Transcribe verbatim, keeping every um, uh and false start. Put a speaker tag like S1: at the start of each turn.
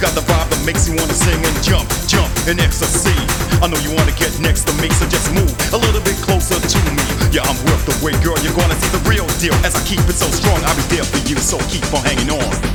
S1: got the vibe that makes you wanna sing and jump, jump in ecstasy. I know you wanna get next to me, so just move a little bit closer to me. Yeah, I'm worth the wait, girl. You're gonna see the real deal as I keep it so strong. I'll be there for you, so keep on hanging on.